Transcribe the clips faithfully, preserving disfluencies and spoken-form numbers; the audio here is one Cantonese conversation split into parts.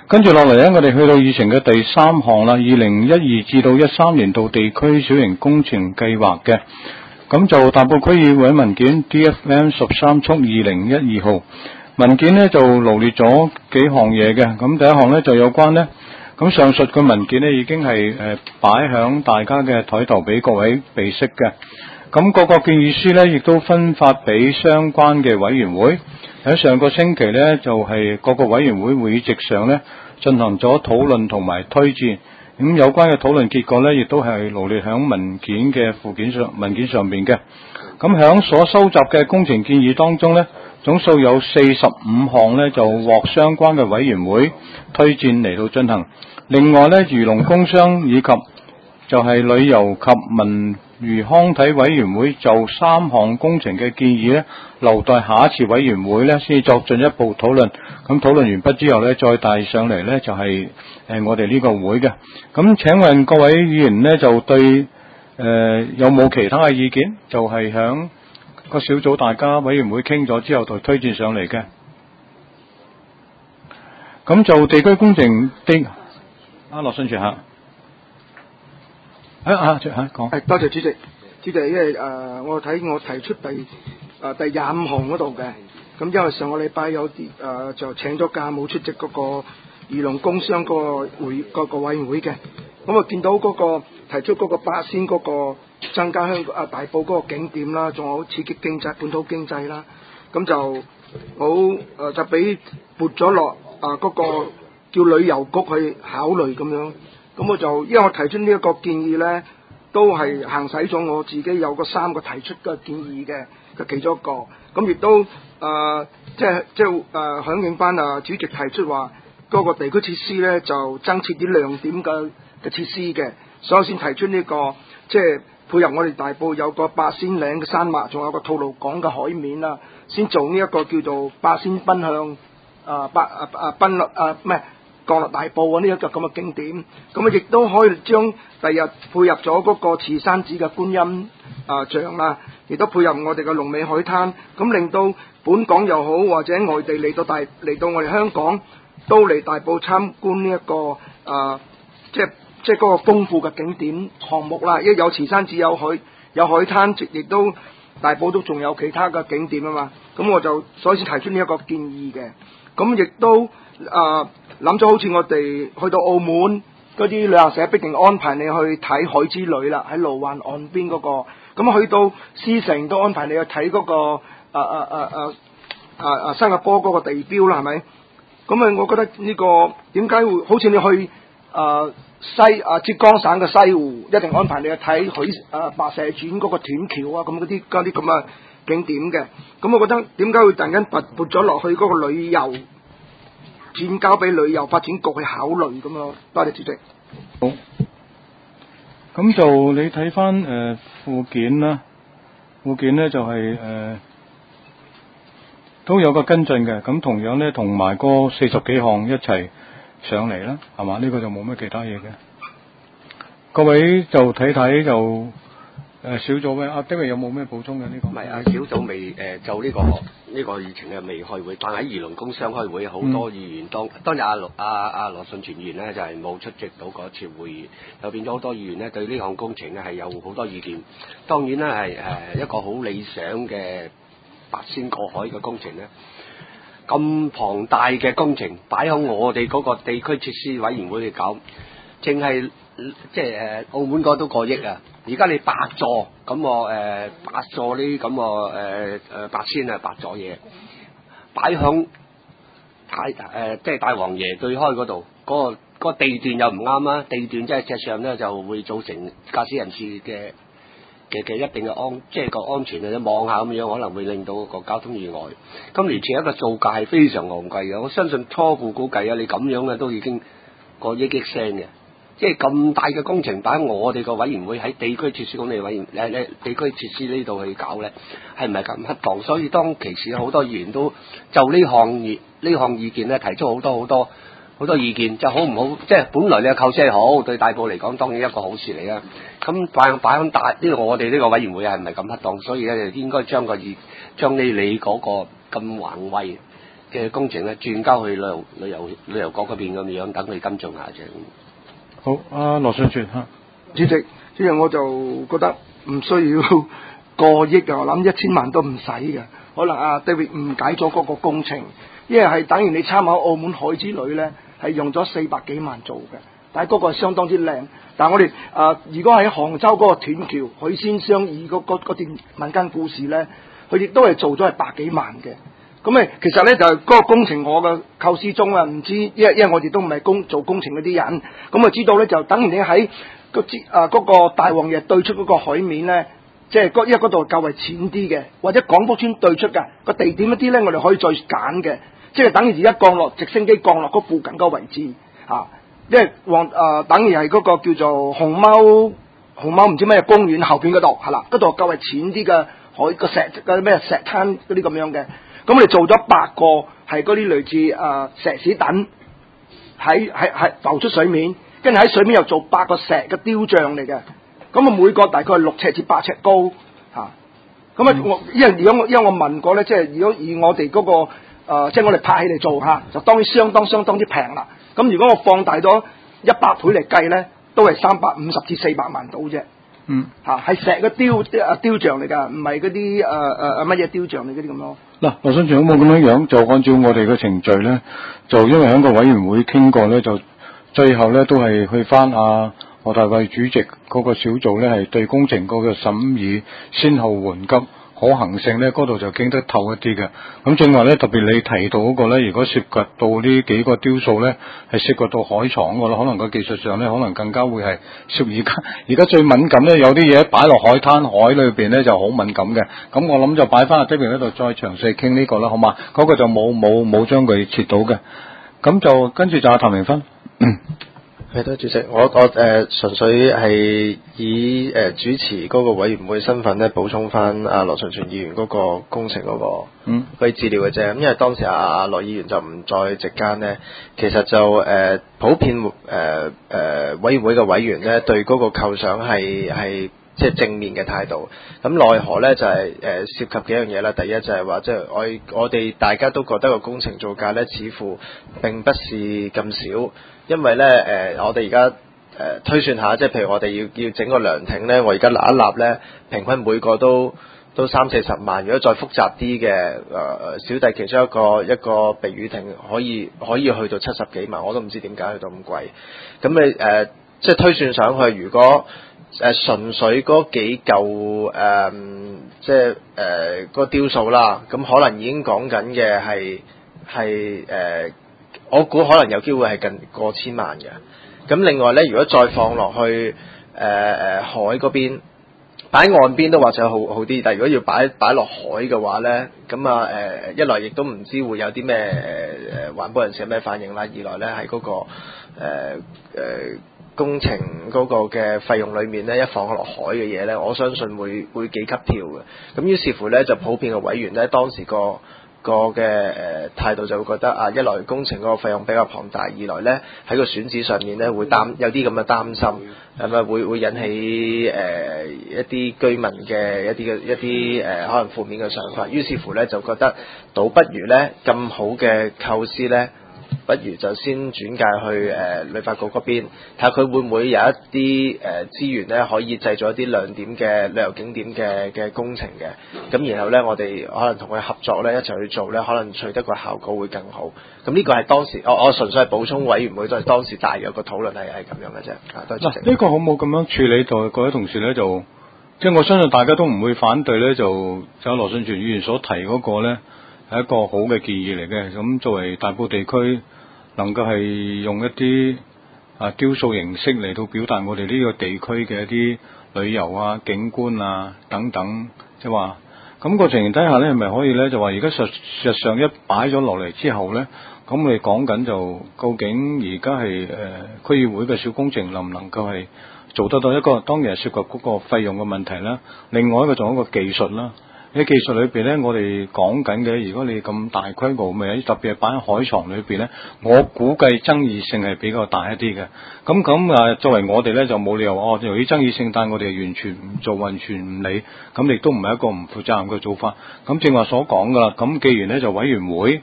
跟住落嚟呢，我哋去到議程嘅第三項啦，二零一二至到一三年度地區小型工程計劃嘅，咁就大埔區議會文件 D F M 十三速二零一二號文件呢，就羅列咗幾項嘢嘅，咁第一項呢，就有關呢，咁上述嘅文件呢，已經係誒擺響大家嘅台頭俾各位備悉嘅，咁各個建議書呢，亦都分發俾相關嘅委員會。喺上個星期呢，就係、是、各個委員會會議席上呢，進行咗討論同埋推薦，咁有關嘅討論結果呢，亦都係羅列響文件嘅附件上文件上面嘅。咁響所收集嘅工程建議當中呢，總數有四十五項呢，就獲相關嘅委員會推薦嚟到進行。另外呢，漁農工商以及就係旅遊及文娛康體委員會就三項工程嘅建議呢，留待下一次委員會呢先作進一步討論。咁討論完畢之後呢，再帶上嚟呢就係、是、誒、呃、我哋呢個會嘅。咁請問各位議員呢，就對誒、呃、有冇其他嘅意見？就係響個小組大家委員會傾咗之後，就推薦上嚟嘅。咁就地區工程的啊，羅信全嚇。啊啊，嚇講。 係多謝主席，主席，因為誒、呃、我睇我提出第誒、呃、第廿五項嗰度嘅，咁因為上個禮拜有啲誒、呃、就請咗假冇出席嗰個漁農工商嗰個會嗰、嗰個委員會嘅，咁啊見到嗰、嗰個提出嗰個八仙嗰個增加香港啊大埔嗰個景點啦，仲有刺激經濟本土經濟啦，咁就好誒、呃、就俾撥咗落啊嗰個叫旅遊局去考慮咁樣。咁我就因為我提出呢一個建議呢，都係行使咗我自己有個三個提出嘅建議嘅嘅其中一個，咁亦都誒、呃、即係即係誒、呃、響應翻啊主席提出話嗰、那個地區設施呢，就增設啲亮點嘅嘅設施嘅，所以先提出呢、這個即係配合我哋大埔有個八仙嶺嘅山脈，仲有個吐露港嘅海面啦，先做呢一個叫做八仙奔向啊八啊啊奔落啊咩？降落大埔啊！呢一個咁嘅景點，咁啊亦都可以將第日配合咗嗰個慈山寺嘅觀音啊像啦，亦都配合我哋嘅龍尾海灘，咁令到本港又好或者外地嚟到大嚟到我哋香港都嚟大埔參觀呢、這、一個啊，即係即係嗰個豐富嘅景點項目啦。因為有慈山寺有海有海灘，亦都大埔都仲有其他嘅景點啊嘛。咁我就所以先提出呢一個建議嘅，咁亦都啊。諗咗好似我哋去到澳門嗰啲旅行社必定安排你去睇海之旅啦，喺路環岸邊嗰、那個，咁去到獅城都安排你去睇嗰、那個啊啊啊啊啊啊新加坡嗰個地標啦，係咪？咁啊，我覺得呢、這個點解會好似你去啊西啊浙江省嘅西湖，一定安排你去睇許啊白蛇傳嗰個斷橋啊，咁嗰啲嗰啲咁嘅景點嘅，咁我覺得點解會突然間撥撥咗落去嗰個旅遊？轉交俾旅遊發展局去考慮咁樣，多謝主席。 好，咁就你睇翻誒附件啦，附件呢就係、是、誒、呃、都有個跟進嘅，咁同樣呢，同埋嗰四十幾項一齊上嚟啦，係嘛？呢、這個就冇乜其他嘢嘅。各位就睇睇就。誒小組咩？阿丁偉有冇咩補充嘅呢、這個？ 唔係啊，小組未誒、呃、就呢、這個呢、這個議程嘅未開會，但喺漁農工商開會，好多議員當、嗯、當日阿羅阿阿羅信全議員呢就係、是、冇出席到嗰次會議，就變咗好多議員呢對呢項工程呢係有好多意見。當然呢係誒一個好理想嘅八仙過海嘅工程呢，咁龐大嘅工程擺喺我哋嗰個地區設施委員會去搞，淨係即係誒澳門嗰都過億啊！而家你八座咁我誒八座呢咁我誒誒八仙啊八座嘢擺響大誒即係大王爺對開嗰度，嗰、嗰個嗰個地段又唔啱啊！地段即係隻上咧就會造成駕駛人士嘅嘅嘅一定嘅安即係個安全啊！你望下咁樣可能會令到個交通意外。咁而且一個造價係非常昂貴嘅，我相信初步估計啊，你咁樣嘅都已經過億億聲嘅。即係咁大嘅工程擺喺我哋個委員會喺地區設施管理委員誒誒地區設施呢度去搞咧，係唔係咁恰當？所以當其時好多議員都就呢項議呢項意見咧提出好多好多好多意見，就好唔好？即係本來你嘅構思係好，對大埔嚟講當然一個好事嚟啊。咁擺擺喺大呢個我哋呢個委員會係唔係咁恰當？所以咧就應該將個議將呢你嗰個咁宏偉嘅工程咧轉交去旅遊旅遊旅遊局嗰邊咁樣，等佢跟進下啫。 好，阿羅信全嚇， 主席，主席我就覺得唔需要過億啊，我諗一千萬都唔使嘅。可能啊 David 誤解咗嗰個工程，因為係等於你參考澳門海之旅咧，係用咗四百幾萬做嘅，但係嗰個係相當之靚。但係我哋啊、呃，如果喺杭州嗰個斷橋許仙雙義嗰嗰段民間故事咧，佢亦都係做咗係百幾萬嘅。咁誒，其實咧就係、是、嗰個工程我嘅構思中啊，唔知因為因為我哋都唔係工做工程嗰啲人，咁啊知道咧就等於你喺個支啊嗰個大王爺對出嗰個海面咧，即係因為嗰度較為淺啲嘅，或者廣福村對出嘅個地點一啲咧，我哋可以再揀嘅，即係等於而家降落直升機降落嗰附近個位置啊，因為黃啊等於係嗰個叫做熊貓熊貓唔知咩公園後邊嗰度係啦，嗰度較為淺啲嘅海個石嗰咩石灘嗰啲咁樣嘅。咁我哋做咗八個係嗰啲類似啊、呃、石屎躉喺喺喺浮出水面，跟住喺水面又做八個石嘅雕像嚟嘅。咁啊每個大概係六尺至八尺高嚇。咁啊我因為如果因為我問過咧，即係如果以我哋嗰、那個、呃、即係我哋拍起嚟做嚇，就當然相當相當之平啦。咁如果我放大咗一百倍嚟計咧，都係三百五十至四百萬到啫。 嗯， 嚇係石嘅雕啊雕像嚟㗎，唔係嗰啲誒誒誒乜嘢雕像嚟嗰啲咁咯。 嗱，羅信全有冇咁樣樣？就按照我哋嘅程序咧，就因為喺個委員會傾過咧，就最後咧都係去翻阿何大衛主席嗰個小組咧，係對工程嗰個審議先後緩急可行性咧，嗰度就傾得透一啲嘅。咁正話咧，特別你提到嗰個咧，如果涉及到呢幾個雕塑咧，係涉及到海床嗰個，可能個技術上咧，可能更加會係涉而家而家最敏感咧，有啲嘢擺落海灘海裏邊咧就好敏感嘅。咁我諗就擺翻阿 David 喺度再詳細傾呢個啦，好嘛？嗰、嗰個就冇冇冇將佢切到嘅。咁就跟住就阿譚明芬。嗯係多主席，我我誒、呃、純粹係以誒、呃、主持嗰個委員會身份咧，補充翻阿羅順全議員嗰個工程嗰、那個嗯嗰啲資料嘅啫。咁因為當時阿阿羅議員就唔在席間咧，其實就誒、呃、普遍誒誒、呃呃、委員會嘅委員咧對嗰個構想係係即係正面嘅態度。咁奈何咧就係、是、誒、呃、涉及幾樣嘢啦。第一就係話即係我我哋大家都覺得個工程造價咧似乎並不是咁少。因為咧，誒、呃，我哋而家誒推算下，即係譬如我哋要要整個涼亭咧，我而家揦一揦咧，平均每個都都三四十萬。如果再複雜啲嘅，誒、呃，小弟其中一個一個避雨亭可以可以去到七十幾萬，我都唔知點解去到咁貴。咁你誒，即係推算上去，如果誒、呃、純粹嗰幾嚿誒，即係誒嗰個雕塑啦，咁可能已經講緊嘅係係誒。我估可能有機會係近過千萬嘅。咁另外咧，如果再放落去誒誒、呃、海嗰邊，擺喺岸邊都或者好好啲。但係如果要擺擺落海嘅話咧，咁啊誒一來亦都唔知會有啲咩誒誒環保人士有咩反應啦。二來咧喺嗰個誒誒、呃、工程嗰個嘅費用裏面咧，一放落海嘅嘢咧，我相信會會幾級跳嘅。咁於是乎咧，就普遍嘅委員咧，當時個個嘅誒態度就會覺得啊，一來工程嗰個費用比較龐大，二來咧喺個選址上面咧會擔有啲咁嘅擔心，係咪會會引起誒、呃、一啲居民嘅一啲嘅一啲誒、呃、可能負面嘅想法，於是乎咧就覺得倒不如咧咁好嘅構思咧，不如就先轉介去誒旅發局嗰邊，睇下佢會唔會有一啲誒、呃、資源咧，可以製造一啲亮點嘅旅遊景點嘅嘅工程嘅。咁然後咧，我哋可能同佢合作咧，一齊去做咧，可能取得個效果會更好。咁呢個係當時我我純粹係補充委員會都係當時大約個討論係係咁樣嘅啫。啊，多謝。 嗱，呢個好冇咁樣處理到各位同事咧，就即係我相信大家都唔會反對咧，就就羅信全議員所提嗰個咧係一個好嘅建議嚟嘅。咁作為大埔地區，能夠係用一啲啊雕塑形式嚟到表達我哋呢個地區嘅一啲旅遊啊、景觀啊等等，即係話咁個情形底下咧，係咪可以咧就話而家實實上一擺咗落嚟之後咧，咁我哋講緊就究竟而家係誒區議會嘅小工程能唔能夠係做得到一個當然係涉及嗰個費用嘅問題啦，另外一個仲有一個技術啦。喺技術裏邊咧，我哋講緊嘅，如果你咁大規模，咪特別係擺喺海床裏邊咧，我估計爭議性係比較大一啲嘅。咁咁啊，作為我哋咧就冇理由哦，由於爭議性，但係我哋完全唔做，完全唔理，咁亦都唔係一個唔負責任嘅做法。咁正話所講噶啦，咁既然咧就委員會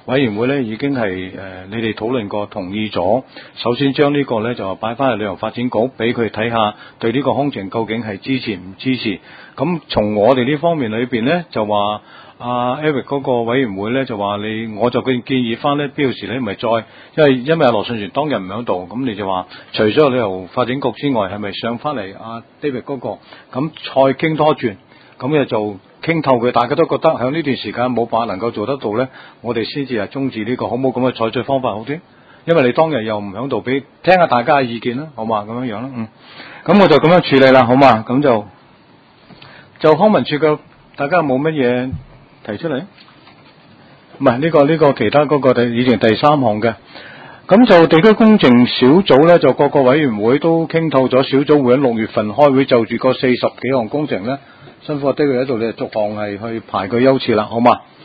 委員會咧已經係誒、呃、你哋討論過同意咗，首先將呢個咧就擺翻去旅遊發展局，俾佢睇下對呢個空程究竟係支持唔支持。咁從我哋呢方面裏邊咧就話阿 Eric 嗰個委員會咧就話你，我就建建議翻咧必要時咧咪再，因為因為阿羅信全當日唔喺度，咁你就話除咗旅遊發展局之外，係咪上翻嚟阿 David 嗰個，咁再傾多轉，咁咧就傾透佢，大家都覺得喺呢段時間冇辦法能夠做得到咧，我哋先至係終止呢個，好唔好咁嘅採取方法好啲？因為你當日又唔喺度，俾聽下大家嘅意見啦，好嘛？咁樣樣啦，嗯，咁我就咁樣處理啦，好嘛？咁就就康文署嘅，大家有冇乜嘢提出嚟？唔係呢個呢、呢個其他嗰個第以前第三項嘅，咁就地區工程小組咧，就各個委員會都傾透咗，小組會喺六月份開會就住個四十幾項工程咧，辛苦阿 David喺度，你就逐項係去排個優次啦，好嘛？